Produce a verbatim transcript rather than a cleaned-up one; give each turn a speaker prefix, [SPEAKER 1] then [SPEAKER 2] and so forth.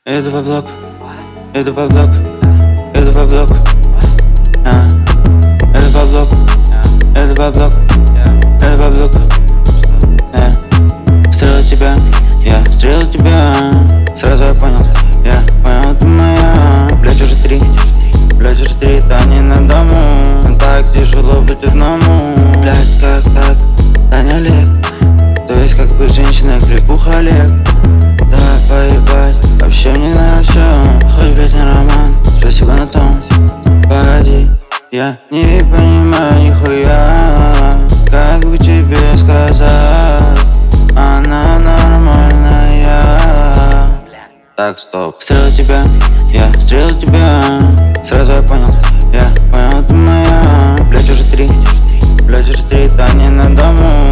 [SPEAKER 1] Иду по блок, иду по блок, иду по блок, а. Иду по блок, иду по блок, иду по блок, э. Стрелил тебя, я стрелил тебя. Сразу я понял, я понял, ты моя. Блять, уже три, блять, уже три, да не на дому. Так тяжело быть одному. Блять, как так, да не Олег. То есть как быть женщиной, кликуха Олег. Да поебать, вообще мне на все. Хоть, блять, не роман, спасибо на том. Погоди, я не понимаю нихуя. Как бы тебе сказать, она нормальная. Так, стоп, стрелил тебя, я стрелил тебя. Сразу я понял, я понял, ты моя. Блять, уже три, блять, уже три, да не на дому.